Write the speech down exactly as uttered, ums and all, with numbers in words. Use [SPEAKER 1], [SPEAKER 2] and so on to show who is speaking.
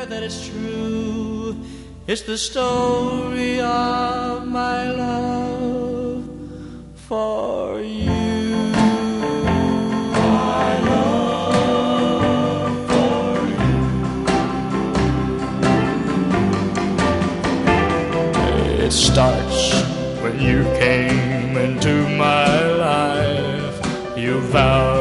[SPEAKER 1] swear that it's true. It's the story of my love for you. My love for you. It starts when you came into my life. You vowed